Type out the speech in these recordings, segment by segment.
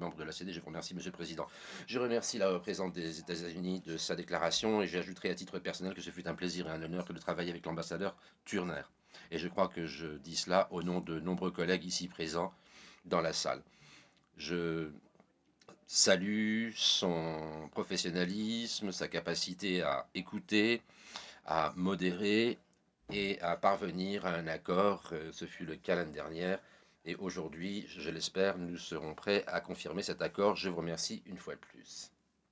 membres de la CD. Je vous remercie, Monsieur le Président. Je remercie la représentante des États-Unis de sa déclaration et j'ajouterai à titre personnel que ce fut un plaisir et un honneur que de travailler avec l'ambassadeur Turner. Et je crois que je dis cela au nom de nombreux collègues ici présents dans la salle. Je salue son professionnalisme, sa capacité à écouter, à modérer et à parvenir à un accord. Ce fut le cas l'année dernière. Et aujourd'hui, je l'espère, nous serons prêts à confirmer cet accord. Je vous remercie une fois de plus.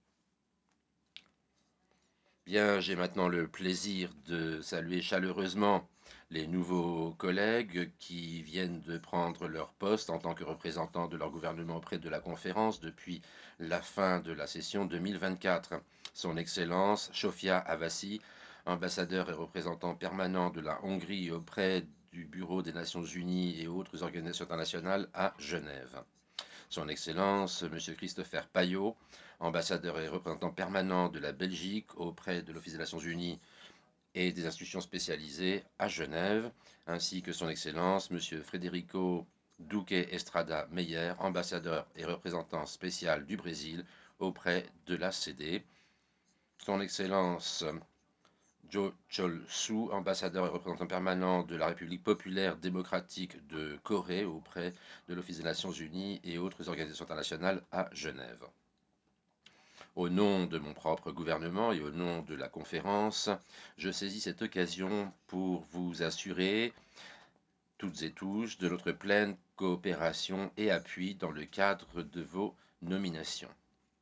Bien, j'ai maintenant le plaisir de saluer chaleureusement les nouveaux collègues qui viennent de prendre leur poste en tant que représentants de leur gouvernement auprès de la conférence depuis la fin de la session 2024. Son Excellence Sofia Havasi, ambassadeur et représentant permanent de la Hongrie auprès du Bureau des Nations Unies et autres organisations internationales à Genève. Son Excellence, M. Christopher Payot, ambassadeur et représentant permanent de la Belgique auprès de l'Office des Nations Unies et des institutions spécialisées à Genève, ainsi que Son Excellence, M. Frederico Duque Estrada Meyer, ambassadeur et représentant spécial du Brésil auprès de la CD. Son Excellence, Jo Chol-Soo, ambassadeur et représentant permanent de la République populaire démocratique de Corée auprès de l'Office des Nations Unies et autres organisations internationales à Genève. Au nom de mon propre gouvernement et au nom de la conférence, je saisis cette occasion pour vous assurer, toutes et tous, de notre pleine coopération et appui dans le cadre de vos nominations.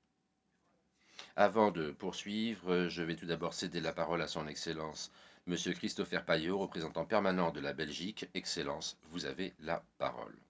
Avant de poursuivre, je vais tout d'abord céder la parole à son Excellence, Monsieur Christopher Payot, représentant permanent de la Belgique. Excellence, vous avez la parole.